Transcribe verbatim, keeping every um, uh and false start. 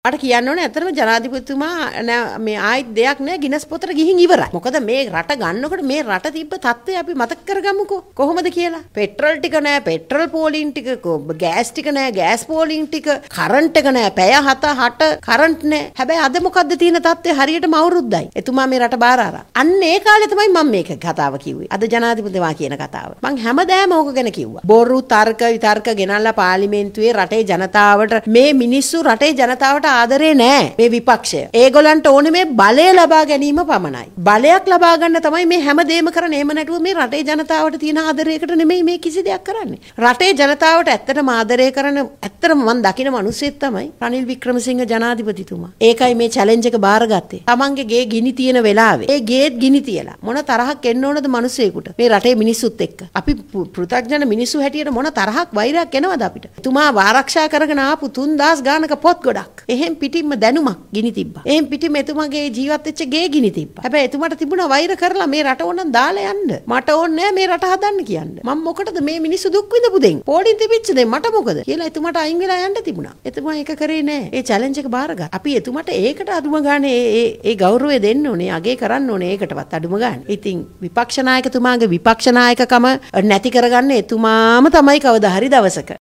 අර කියන්න ඕනේ ඇත්තටම ජනාධිපතිතුමා මේ ආයිත් දෙයක් නෑ ගිනස් පොතට ගිහින් ඉවරයි. මොකද මේ රට ගන්නකොට මේ රට තිබ්බ තත්ත්වය අපි මතක කරගමුකෝ. කොහොමද කියලා? පෙට්‍රල් ටික නෑ, පෙට්‍රල් පෝලින් ටික, ගෑස් ටික නෑ, ගෑස් පෝලින් ටික, කරන්ට් එක නෑ, පැය හත අට කරන්ට් නෑ. හැබැයි අද මොකද්ද තියෙන තත්ත්වය? හරියටම අවුරුද්දයි. එතුමා මේ රට බාර අරන්. අන්න ඒ කාලේ තමයි මම මේක කතාව කිව්වේ. අද ජනාධිපතිතුමා කියන කතාව. මං හැමදාම ඕක ගැන කිව්වා. බොරු තර්ක විතර්ක ගෙනල්ලා පාර්ලිමේන්තුවේ රටේ ජනතාවට මේ මිනිස්සු රටේ ජනතාවට ආදරේ නෑ මේ විපක්ෂය. ඒගොල්ලන්ට ඕනේ මේ බලය ලබා ගැනීම පමණයි. බලයක් ලබා ගන්න තමයි මේ හැමදේම කරන්නේ. එහෙම නැතුව මේ රටේ ජනතාවට තියෙන ආදරයකට නෙමෙයි මේ කිසි දෙයක් කරන්නේ. රටේ ජනතාවට ඇත්තටම ආදරය කරන ඇත්තටම මම දකින මිනිස්සෙක් තමයි රනිල් වික්‍රමසිංහ ජනාධිපතිතුමා. ඒකයි මේ චැලෙන්ජ් එක බාරගත්තේ. තමන්ගේ ගේ ගිනි තියෙන වෙලාවේ ඒ ගේත් ගිනි තියලා මොන තරහක් එන්න ඕනද මිනිස්සෙකුට මේ රටේ මිනිස්සුත් එක්ක. අපි පෘථග්ජන මිනිස්සු හැටියට මොන තරහක් වෛරයක් එනවද අපිට? එතුමා ආරක්ෂා කරගෙන ආපු තුන්දාස් ගානක පොත් ගොඩක්. එහෙන් පිටින්ම දැනුමක් ගිනි තිබ්බා. එහෙන් පිටින්ම එතුමාගේ ජීවත් වෙච්ච ගේ ගිනි තිබ්බා. හැබැයි එතුමාට තිබුණා වෛර කරලා මේ රට ඕනනම් දාලා යන්න. මට ඕනේ නෑ මේ රට හදන්න කියන්න. මම මොකටද මේ මිනිස්සු දුක් විඳපු දෙන්? පොඩින් තිබිච්ච දෙන් මට මොකද? කියලා එතුමාට අයින් වෙලා යන්න තිබුණා. එතුමා ඒක කරේ නෑ. ඒ චැලෙන්ජ් එක බාරගත්තා. අපි එතුමාට ඒකට අදුම ගානේ ඒ ඒ ගෞරවය දෙන්න ඕනේ. අගේ කරන්න ඕනේ ඒකටවත් අදුම ගානේ. ඉතින් විපක්ෂ නායකතුමාගේ විපක්ෂ නායකකම නැති කරගන්න එතුමාම තමයි කවදා හරි දවසක